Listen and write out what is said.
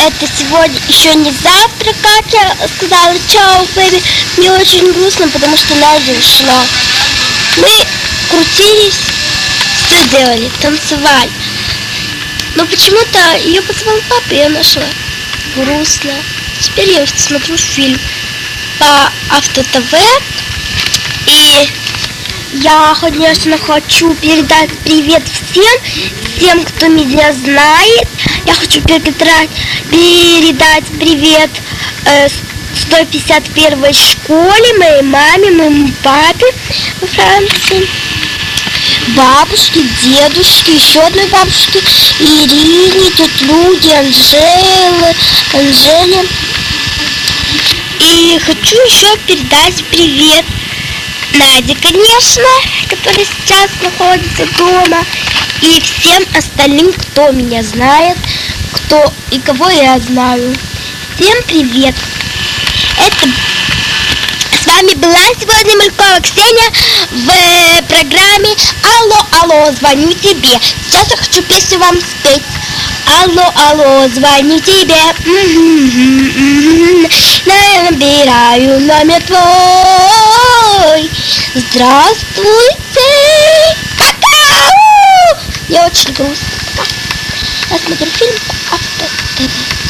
это сегодня еще не завтра, как я сказала. Чао, бэби. Мне очень грустно, потому что Надя ушла. Мы крутились, все делали, танцевали. Но почему-то ее позвал папа, и я нашла. Грустно. Теперь я смотрю фильм по Авто ТВ. И я, конечно, хочу передать привет всем, кто меня знает. Я хочу передать привет 151-й школе, моей маме, моему папе во Франции, бабушке, дедушке, еще одной бабушке, Ирине, тете Люде, Анжеле. И хочу еще передать привет Наде, конечно, которая сейчас находится дома, и всем остальным, кто меня знает, кто и кого я знаю. Всем привет! С вами была сегодня Малькова Ксения в программе «Алло, алло, звоню тебе». Сейчас я хочу песню вам спеть. Алло, алло, звоню тебе. Набираю номер твой. Здравствуйте. Какау! Мне очень грустно. Я смотрю фильм «Авто ТВ».